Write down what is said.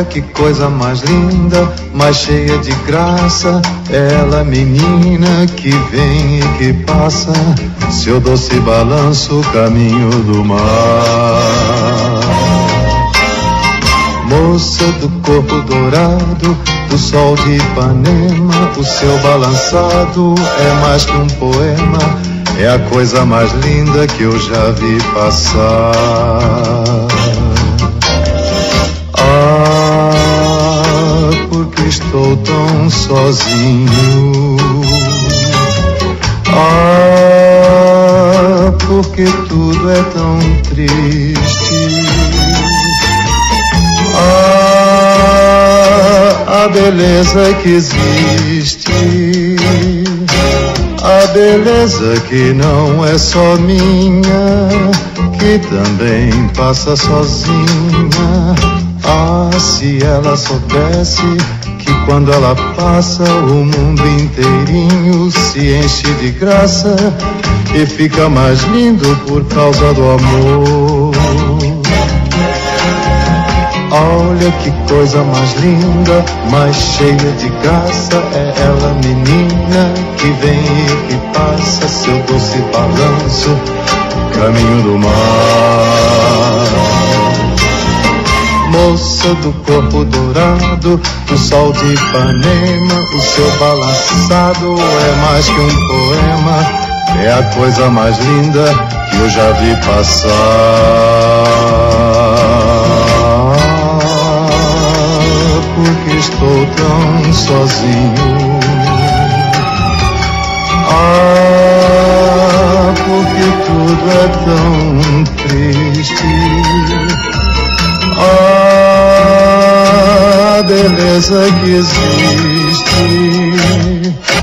que coisa mais linda, mais cheia de graça, ela menina que vem e que passa, seu doce balanço, caminho do mar. Moça do corpo dourado, do sol de Ipanema, o seu balançado é mais que um poema, é a coisa mais linda que eu já vi passar. Ah, porque estou tão sozinho. Ah, porque tudo é tão triste. Ah, a beleza que existe, a beleza que não é só minha, que também passa sozinha. Ah, se ela soubesse que quando ela passa o mundo inteirinho se enche de graça e fica mais lindo por causa do amor. Olha que coisa mais linda, mais cheia de graça, é ela menina que vem e que passa, seu doce balanço, caminho do mar. Moça do corpo dourado, do sol de Ipanema, o seu balançado é mais que um poema, é a coisa mais linda que eu já vi passar. Porque estou tão sozinho. Ah, porque tudo é tão triste. Ah, a beleza que existe,